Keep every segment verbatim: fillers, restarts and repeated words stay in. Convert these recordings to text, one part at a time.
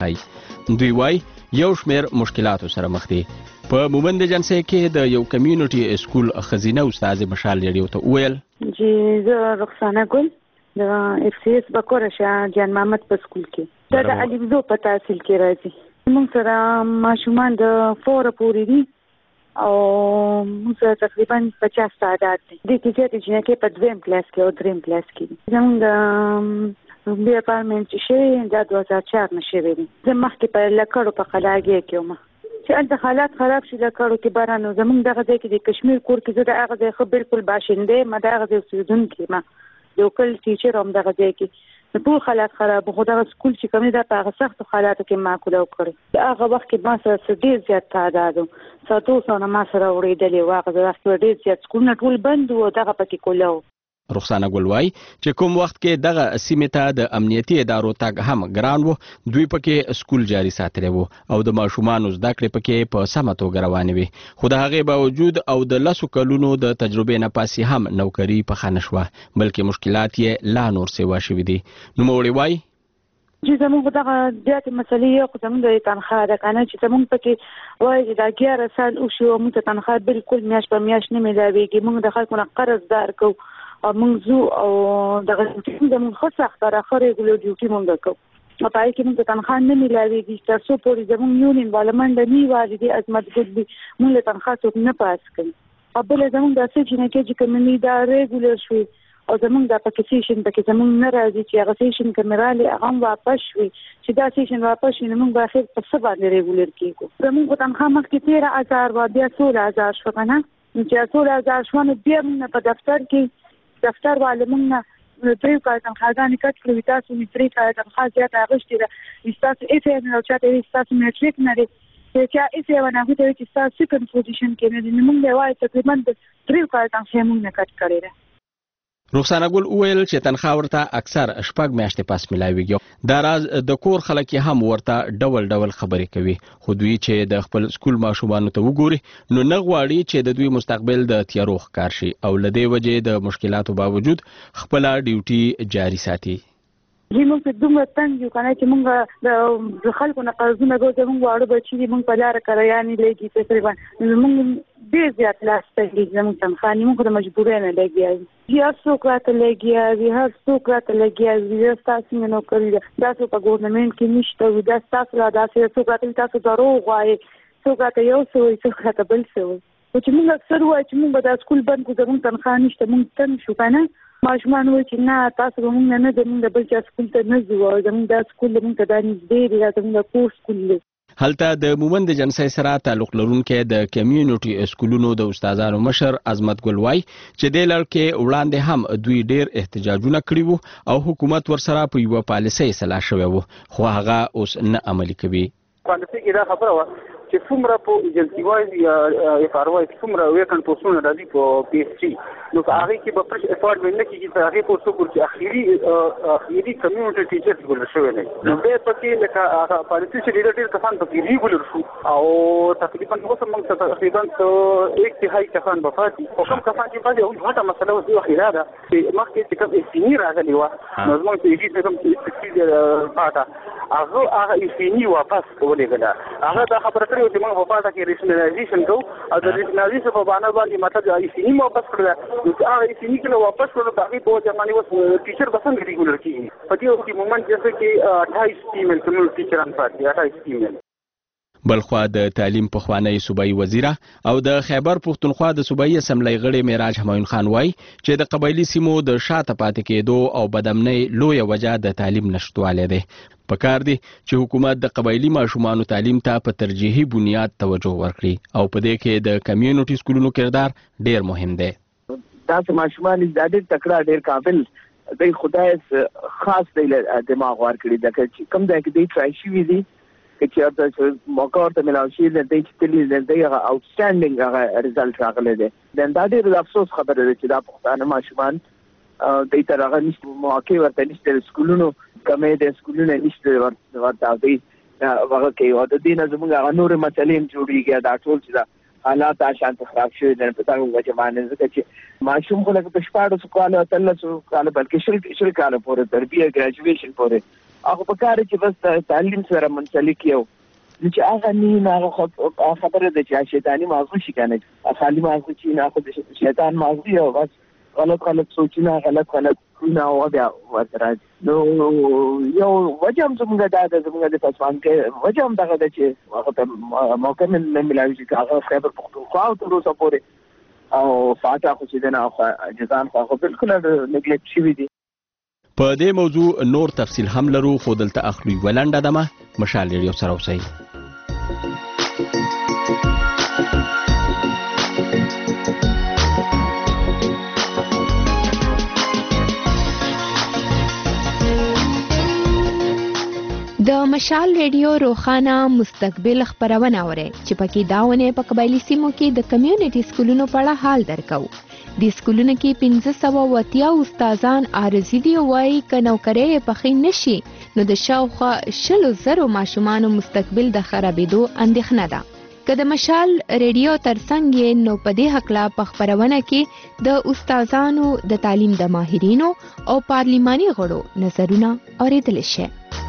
دوی وای یو شمیر مشکلاتو سره مخ دي. په مومند جنسي کې د یو کمیونټي سکول خزینه استاد مشال لري ته ویل چې زه رخصانه ګل د اف سی اس بکوره شه جان محمد په سکول کې دا د الفزو په تحصیل کې راځي. موږ سره ماشومان د فور پورې دي او موږ سره تقریبا پچاس تعداد دي. د کې چې چې کې په دویم کلاس کې او دریم کلاس کې زموږ بیا پارمنټ شي دا دوه هزار چهار نه شوی دی. زه مخکې په لکړو په قلاګي کې وم چې انت حالات خراب شي لکړو کې باران زمونږ دغه ځای کې د کشمیر کور کې زه د هغه ځای خو بالکل باشنده ما دغه ځای اوسېدونکې ما یو کل ټیچر هم دغه ځای کې د ټول حالات خراب خو دغه سکول چې کوم دا په هغه سختو حالاتو کې معقوله وکړي. هغه وخت کې ما سره ډېر زیات تعداد و ساتو سونه ما سره اورېدلې و هغه وخت ډېر زیات سکولونه ټول بند و دغه پکې کوله. رخصانه ګلوای چې کوم وخت کې دغه سیمې ته د امنیتي ادارو تګ هم ګران وو دوی پکې سکول جاري ساتلی وو او د ماشومانو زده کړې پکې په سمه توګه روانې وي. خو د هغې باوجود او د لسو کلونو د تجربې نه پاسې هم نوکري پخه نه شوه بلکې مشکلات یې لا نور سیوا شوي دي. نوموړې وایي چې زموږ دغه زیاتې مسلې یو خو زموږ د تنخواه ده که نه چې زموږ پکې وایي چې دا اګیاره سال وشي او موږ ته تنخواه بالکل میاشت په میاشت نه میلاویږي. موږ د خلکو نه قرض دار کوو او موږ زو او دغه ډیوټي زموږ ښه سخته ده ښه ریګولر ډیوټي موږ کوو او په هغې کې موږ ته تنخواه نه میلاویږي تر څو پورې زموږ یونین والا منډه نه والي دي عظمت ګل دي موږ له تنخواه څوک نه پاس کوي. او بله زموږ دا څه چې نه کې چې کمني دا ریګولر شوي او زموږ دا پکې سیشن پکې زموږ نه راځي چې هغه سیشن که مې رالې هغه هم واپس شوي چې دا سیشن واپس شوي نو موږ به اخر په څه باندې ریګولر کېږو. زموږ په تنخواه مخکې تېره هزار وه بیا سوله هزار شوه که نه چې سوله هزار شوه نو بیا موږ په دفتر کې دفتر والا موږ نه درې کاله تنخواهګانې کټ کړې وي تاسو مې درې کاله تنخواه زیاته اخیستې ده ستاسو ایس ای نه او چاته وایي ستاسو میټریک نه دی چې چا ایس ای ونه هغوی ته وایي چې ستاسو سیکنډ پوزیشن کې نه دی نو موږ به وایو تقریبا د درېو کاله تنخواه موږ نه کټ کړې ده. رخصانه ګل وویل چې تنخواه ورته اکثر شپږ میاشتې پاس میلاویږي. دا راز د کور خلک یې هم ورته ډول ډول خبرې کوي خو دوی چې د خپل سکول ماشومانو ته وګوري نو نه غواړي چې د دوی مستقبل د تیارو ښکار شي او له دې وجې د مشکلاتو باوجود خپله ډیوټي جاري ساتي. زه موږ ته دومره تنګ یو که نه چې موږ د خلکو نه قرضونه کوو زموږ واړه بچي دي موږ په لاره کریانې لګي تقریبا موږ ډېر زیات لاس تنګېږي زموږ تنخواه نه موږ د مجبورۍ نه لګیا وي هر څوک راته لګیا وي هر څوک راته لګیا وي دا ستا څنګه نوکري ده دا څوک په ګورنمنټ کې نشته وي دا ستاسو را داسې څوک راته تاسو دروغ وایي څوک راته یو څه وایي څوک راته بل څه وایي خو چې موږ اکثر وایو چې موږ به دا سکول بند کړو زموږ تنخواه نشته موږ تنګ شو که نه ماشومان وایي چې نه تاسو به موږ نه نه د موږ د بل چا سکول ته نه ځو او زموږ دا سکول زموږ ته دا نږدې دی دا زموږ د کور سکول دی. هلته د مومند جنسي سره تعلق لرونکي د کمیونټي سکولونو د استادانو مشر عظمت ګل وای چې د لړ کې وړاندې هم دوی ډېر احتجاجونه کړي وو او حکومت ورسره په یوه پالیسۍ سلا شوی وو خو هغه اوس نه عملي کوي. پالیسۍ کې دا خبره وه چې څومره په ایجنسي وایز یا اف آر وایز څومره ویکن پوسټونه راځي په پی ایس ټي نو په هغې کې به فرش اپارټمنټ نه کېږي تر هغې پورې څوک چې اخري اخري کمیونټي ټیچرس ګولر شوی دی نو بیا پکې لکه هغه پالیسي چې ډېر ډېر کسان پکې ریګولر شو او تقریبا اوس موږ ته تقریبا ایک تهایي کسان به پاتې خو کوم کسان چې پاتې هغوی غټه مسله اوس یوه خیره ده چې مخکې چې کوم اسیني راغلې وه نو زموږ چې ایډي کوم سکسي پاته هغه هغه اسیني واپس ولېږله هغه دا خبره کړې وه چې موږ په پاته کې ریشنلایزیشن کوو او د ریشنلایزیشن په بهانه باندې مطلب اسیني مو واپس کړله نو چې هغه اسیني کله واپس کړلو په هغې په وجه باندې اوس ټیچر به څنګه ریګولر کېږي په دې وخت کې مومنټ جیسه کې اټھائیس فیمیل کمیونټي ټیچران پاتې اټھائیس فیمیل. بلخوا د تعلیم پخوانی صوبایي وزیره او د خیبر پښتونخوا د صوبایي اسمبلی غړي معراج همایون خان وای چې د قبایلي سیمو د شاته پاتې کېدو او بدامنۍ لویه وجه د تعلیم نشتوالی دی. پکار دی چې حکومت د قبایلي ماشومانو تعلیم ته په ترجیحي بنیاد توجه ورکړي او په دې کې د کمیونټي سکولونو کردار ډیر مهم دی. تاسو ماشومان د ډېر تکړه ډېر قابل د خدای خاص دی دماغ ورکړي د کوم ځای کې دی ټرای شوي دي چې د موقع ورته ملاو شي د دې چې تللی د دې هغه آوټسټانډینګ هغه ریزلټ راغلی دی دا ډېر د افسوس خبره ده چې دا پښتانه ماشومان دوی ته هغه نشته مواقع ورته نشته سکولونو کمې د سکولونو نشته ورته دوی هغه کوي او د دې نه زموږ هغه نورې مسلې هم جوړېږي دا ټول چې دا حالات اشانت خراب شوي دي په تاسو وجه باندې ځکه چې ماشوم خو لکه په شپاړسو کالو اتلسو کالو بلکې شل شل کالو پورې تربیه ګریجویشن پورې هغه په کار چې بس تعلیم سره منسلک یو چې هغه نه هغه خبره ده چې شیطانی ماغزو شي کنه خالی ماغزو چې نه خو شیطان ماغزو یو بس غلط غلط سوچونه غلط غلط نه او بیا ورته نو یو وجه هم زموږ دا د زموږ د پسوان کې وجه هم دغه ده چې هغه ته موقع نه ملاوي چې هغه خیبر پختونخوا او تر اوسه پورې او فاته خو چې نه جزان خو بالکل نګلیکټ شوي دي. په دې موضوع نور تفصیل هم لرو خو دلته اخلي ولنډه دمه مشال ریډیو سره اوسئ. د مشال ریډیو روخانه مستقبل خبرونه اوري چې پکې داونه په قبایلی سیمو کې د کمیونټي سکولونو په اړه حال درکو. د سکولونو کې پنځه سوه اتیا استادان عارضي دي وایي که نوکرۍ پخې نشي نو د شاوخوا شلو زرو ماشومانو مستقبل د خرابېدو اندېښنه ده. که د مشال ریډیو ترڅنګ یې نو په دې هکله په خپرونه کې د استادانو د تعلیم د ماهرینو او پارلیماني غړو نظرونه اورېدلی شي.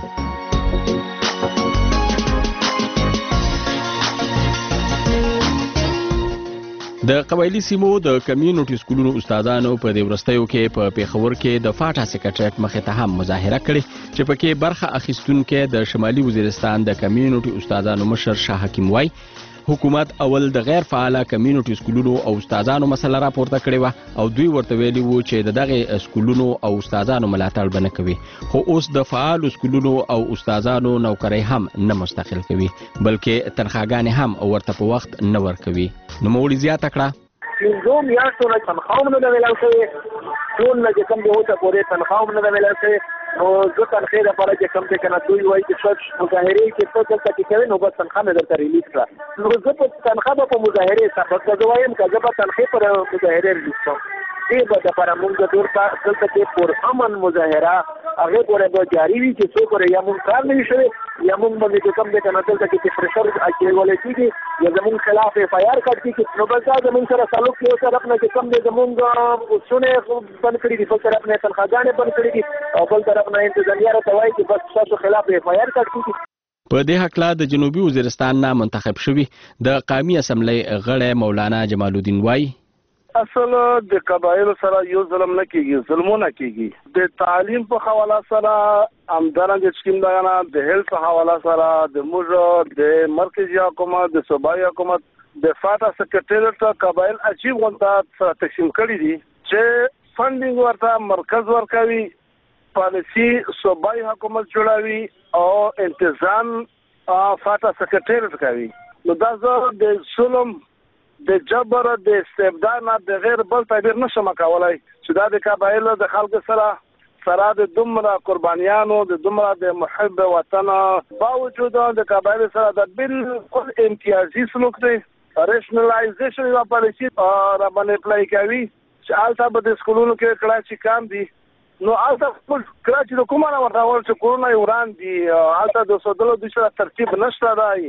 د قبایلی سیمو د کمیونټي سکولونو استادانو په دې ورستیو کې په پیښور کې د فاټا سیکریټریټ مخې ته هم مظاهره کړې چې پکې برخه اخیستونکو د شمالي وزیرستان د کمیونټي استادانو مشر شاه حکیم وای حکومت اول د غیر فعاله کمیونټي سکولونو او استادانو مسله راپورته کړې و او دوی ورته ویلي وو چې د دغه سکولونو او استادانو ملاتړ به نه کوي خو اوس د فعالو سکولونو او استادانو نوکرۍ هم نه مستقل کوي بلکې تنخواګانې هم ورته په وخت نه ورکوي. نوموړي زیاته کړه پنځو میاشتو نه تنخوا هم نه ده میلاو شوې ټول نه چې کوم دی اوسه پورې تنخوا هم نه ده میلاو شوې نو زه تنخې دپاره چې کوم دی که نه دوی وایي چې څه مظاهرې چې ته دلته کې کوې نو بس تنخوا مې درته ریلیز کړه نو زه په تنخوا به په مظاهرې سخت که زه وایم که زه به تنخې پر مظاهرې ریلیز کړم دې به دپاره مونږ دلته دلته کې پرامن مظاهره هغې پورې به جاري وي چې څو پورې یا مونږ کار نه وي شوی یا مونږ باندې چې کوم دی که نه دلته کې چې پرشر اچولی کېږي یا زمونږ خلاف ایف آی آر کټ کېږي نو بس دا زمونږ سره تعلق یو طرف نه چې کوم دی زمونږ پوسټونه بند کړي دي بل طرف نه تنخواګانې بند کړي دي او بل طرف نه انتظامیه راته وایي چې بس ستاسو خلاف ایف آی آر کټ کېږي. په دې هکله د جنوبي وزیرستان نه منتخب شوي د قومي اسمبلی غړی مولانا جمال الدین وایي اصل د قبایلو سره یو ظلم نه کیږي ظلمونه کیږي د تعلیم په حواله سره همدارنګه چې کوم دا نه د هیلث په حواله سره د موږ د مرکزي حکومت د صوبایي حکومت د فاټا سیکریټریټ قبایل عجیب غونډه سره تقسیم کړي دي چې فندینګ ورته مرکز ورکوي پالیسي صوبایي حکومت جوړوي او انتظام فاټا سیکریټریټ کوي نو دا زه د ظلم د جبر د استبداد نه د غیر بل تعبیر نشم کولای چې دا د قبایلو د خلکو سره سره د دومره قربانیانو د دومره د محب وطن باوجود د قبایلو سره د بالکل امتیازي سلوک دی ریشنلایزیشن یا پالیسي را باندې اپلای کوي چې البته به د سکولونو کې کړه چې کام دي نو البته ټول کړه چې کومه نه ورته ول چې کورونا یوران دي البته د سودلو د سره ترتیب نشته دی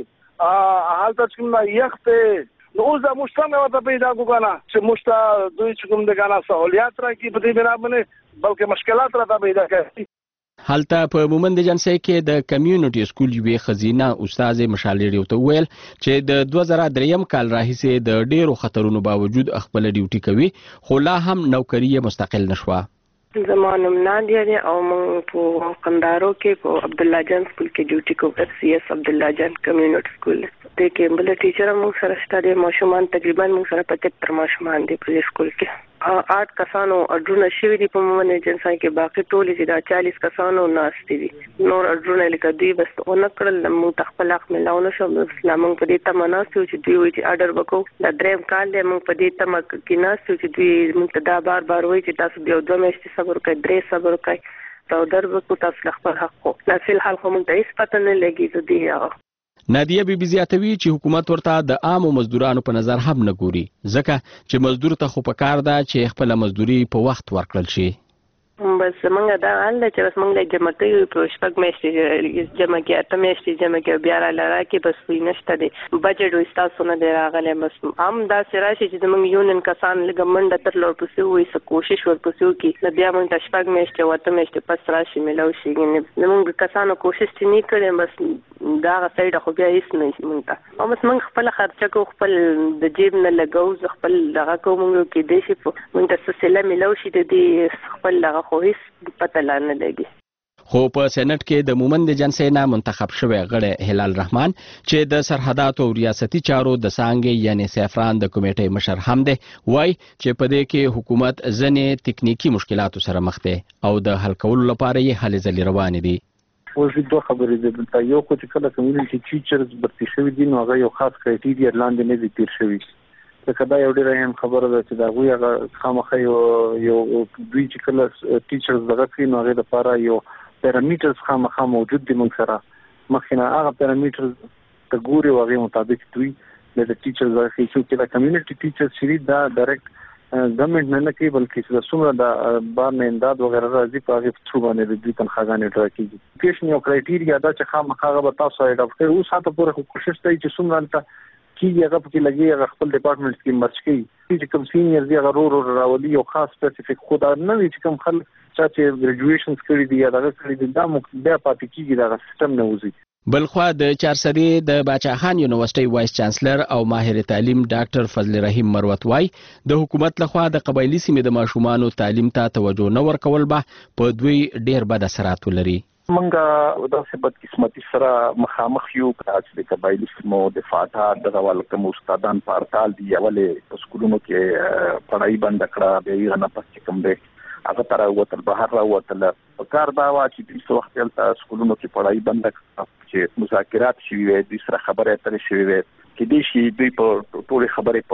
البته چې یخته نو اوس دا مشتمه ورته پیدا کوګانا چې مشتا دوی چې کوم د غانا سہولیات راکې په دې بنا باندې بلکې مشکلات راته پیدا کوي. هلته په مومند جنسي کې د کمیونټي سکول یوې خزینه استاد مشال ریډیو ته ویل چې د دوه زره دریم کال راهیسې د ډیرو خطرونو باوجود خپل ډیوټي کوي خو لا هم نوکری مستقل نشوه. زما نوم نادیه دی او موږ په قندارو کې په عبد الله جان سکول کې ډیوټي کوو سی ایس عبد الله جان کمیونټي سکول ته کې بل ټیچر موږ سره شته د ماشومان تقریبا موږ سره پچهتر ماشومان دي په سکول کې آټ کسانو اډرونه شوي دي په مومن ایجنسي کې باقي ټول چې دا چالیس کسانو ناشتي دي نور اډرونه لیکه دوی بس اون کړل موږ تخپل حق ملاونه شو اسلام په دې ته مناسو چې دوی وایي چې اډر وکړو دا دریم کال دی موږ په دې ته مک کې ناسو چې دوی موږ دا بار بار وایي چې تاسو بیا دوه میاشتې صبر وکړئ درې صبر وکړئ دا در وکړو تاسو خپل حق کو دا فل حال خو موږ ته هیڅ پته نه لګي دوی. نادیه بیبي زیاتوي چې حکومت ورته د عامو مزدورانو په نظر هم نه ګوري ځکه چې مزدور ته خو په کار ده چې خپل مزدوري په وخت ورکړل شي. بس موږ دا حال چې بس موږ له جمع کوي په شپږ میاشتې جمع کې اته میاشتې جمع کې بیا را لاره کې بس وي نشته دی بجټ وي تاسو نه دی راغلی بس هم دا راشي چې موږ یونین کسان لږ منډه تر لور پسې وي څه کوشش ورپسې وکړي نو بیا موږ ته شپږ میاشتې او اته میاشتې پس راشي میلاو شي زموږ کسانو کوشش چې نه کړی بس دا هغه سایډ خو بیا هېڅ نه موږ ته او بس موږ خپله خرچه کوو خپل د جیب نه لګوو زه خپل دغه کوم موږ کېدای شي موږ ته څه سله میلاو شي د دې خپل دغه خو هېڅ پته لا نه لګي خو په سېنات کې د مومند جنسي نه منتخب شوی غړی هلال رحمان چې د سرحداتو او ریاستي چارو د څانګې یعنی سیفران د کمیټې مشر هم دی وای چې په دې کې حکومت ځنې تکنیکی مشکلاتو سره مخ دی او د حل کولو لپاره یې هلې ځلې روانې دي اوس دوه خبرې دي دلته یو خو چې کله کمیونټي ټیچرز برتي شوي دي نو هغه یو خاص کرایټیریا لاندې نه دي تیر شوي لکه دا یو ډېر اهم خبره ده چې دا هغوی هغه خامخا یو یو دوی چې کله ټیچرز دغه کوي نو هغې لپاره یو پیرامیټرز خامخا موجود دي موږ سره مخکې نه هغه پیرامیټرز ته ګوري او هغې مطابق دوی د ټیچرز دغه کوي څوک چې د کمیونټي ټیچرز چې دي دا ډایرکټ ګورنمنټ نه نه کوي بلکې چې د څومره د بار نه امداد وغیره راځي په هغې تھرو باندې د دوی تنخواګانې ډرا کېږي ایجوکیشن یو کرایټیریا ده چې خامخا هغه به تاسو اډاپټ کوي اوس هاته پورې خو کوشش کوي چې څومره هلته کېږي هغه پکې لګي هغه خپل ډپارټمنټ کې مرچ کوي چې کوم سینیئر دي هغه رو رو راولي یو خاص سپیسیفیک خو دا نه وي چې کوم خلک چا چې ګریجویشنز کړي دي یا دغه کړي دي دا بیا پاتې کېږي دغه سیستم نه وځي بلخوا د چارسدي د باچاخان یونیورسيټي وایس چانسلر او ماهر تعلیم ډاکټر فضل رحیم مروت وای د حکومت لخوا د قبایلی سیمې د ماشومانو تعلیم ته توجه نه ورکول به په دوی ډیر بد اثرات ولري منګه دا سبت قسمتي سره مخامخ یو چې د قبایلی سیمو د فاتحه د ولکم استادان پارتال دی اولې په سکولونو کې پړای بند کړه به یې نه پس کوم دی هغه تر وتل بهر راوتل په کار دا وا چې د څو وخت تل سکولونو کې پړای بند کړه چې مذاکرات شوي وي د سره خبره اترې شوي وي کې دې شي دوی په ټول خبرې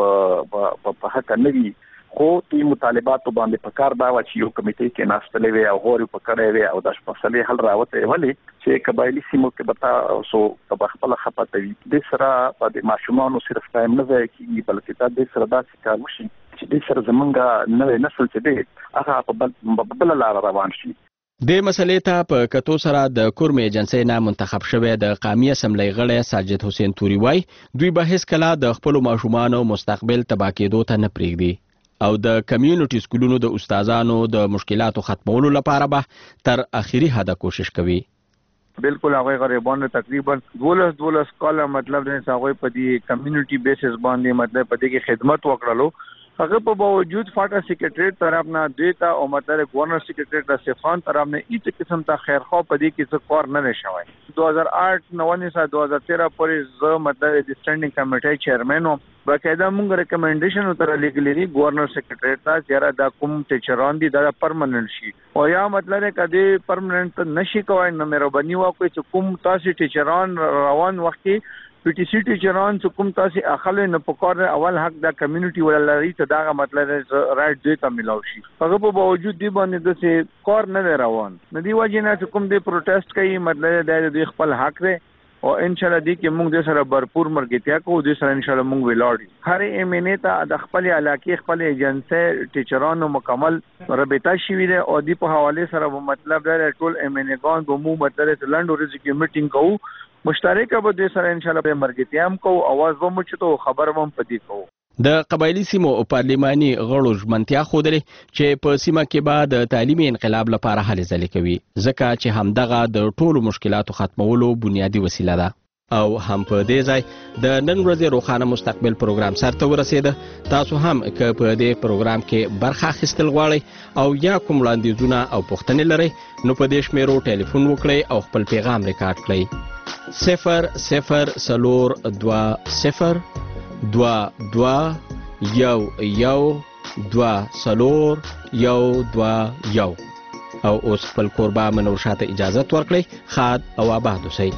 په په حق نه وي خو دوی مطالباتو باندې په کار دا وا چې یو کمیټې کې ناستلې وي او غوړي په کړې وي او د مسلې حل راوته ولی چې قبایلی سیمو کې بتا سو په خپل خپته وي د سره په ماشومانو صرف ټایم نه ځي کې بلکې دا د سره دا کار وشي چې د سره زمونږه نوې نسل چې دی هغه په بل لار روان شي د مسلې ته په کتو سره د کورم ایجنسی نه منتخب شوی د قومي اسمبلی غړی ساجد حسین توري وای دوی به هیڅ کله د خپل ماشومانو مستقبل تباه کېدو ته نه پرېږدي او د کمیونټي سکولونو د استادانو د مشکلاتو ختمولو لپاره به تر اخیری حده کوشش کوي بالکل هغه غریبانو تقریبا دولس دولس کاله مطلب د هغه په دې کمیونټي بیسس باندې مطلب په دې کې خدمت وکړلو هغه په باوجود فاټا سیکریټریټ طرف نه دیتا او مطلب گورنر سیکریټریټ د سیفان طرف نه هیڅ قسم ته خیرخوا په دې کې څه کار نه نشوي دو هزار آٹھ نو نه دو هزار تیرہ پورې زه مطلب د سټینډینګ کمیټې چیرمن او باقاعده موږ ریکمنډیشن تر لیکلي گورنر سیکریټریټ ته چې دا کوم ټیچران دي دا پرمننت شي او یا مطلب کدی پرمننت نشي کوي نو مهرباني وکړئ چې کوم تاسو ټیچران روان وخت کې پی ټی سی ټیچران چې کوم تاسو اخلي نه پکاره اول حق د کمیونټي ولري ته دا مطلب رائټ دی ته ملاوي شي هغه په باوجود دی باندې د څه کار نه روان نه دی وجه نه چې کوم دی پروټیسټ کوي مطلب د خپل حق دی او ان شاء الله دی کې موږ د سره भरपूर مرګتیا کوو د سره ان شاء الله موږ ولاړ هر ایم ان ای ته د خپل علاقې خپل ایجنسی ټیچرانو مکمل رابطه شوی دی او دی په حواله سره مطلب د ټول ایم ان ای ګان به مو مطلب لند ورځ کې میټینګ کوو مشترک به د سره ان شاء الله به مرګتیام کو اواز به مو چتو خبر هم پدې کو د قبایلی سیمو پارلماني غړو ژمنتیا خوده چې په سیمه کې به د تعلیمي انقلاب لپاره هلې ځلې کوي ځکه چې همدغه د ټولو مشکلاتو ختمولو بنیادی وسیله ده او هم په دې ځای د نن ورځې روښانه مستقبل پروګرام سره ورسېده تاسو هم که په دې پروګرام کې برخه اخیستل غواړئ او یا کوم وړاندیزونه او پوښتنې لرئ نو په دې شمیرو ټلیفون وکړئ او خپل پیغام ریکارډ کړئ صفر صفر سلور دوا صفر دوا دوا یو یو دوا سلور یو دوا یو او اوس خپل کوربه منور شاته اجازت ورکړئ خاد او آباد اوسئ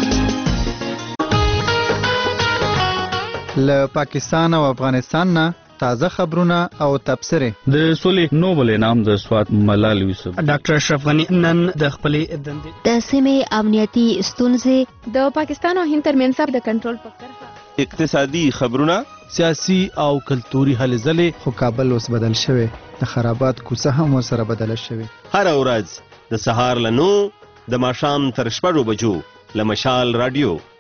له پاکستان او افغانستان نه تازه خبرونه او تبصرې. د سولې نوبل انعام د سوات ملال یوسف. ډاکټر اشرف غنی نن د خپلې دندې د سیمې امنیتي ستونزې، د پاکستان او هند ترمنځ د کنټرول په کرښه، اقتصادي خبرونه، سیاسي او کلتوري هلې ځلې. خو کابل اوس بدل شوی، د خرابات کوڅه هم ورسره بدله شوې. هر ورځ د سهار له نو د ماښام تر شپږو بجو له مشال رادیو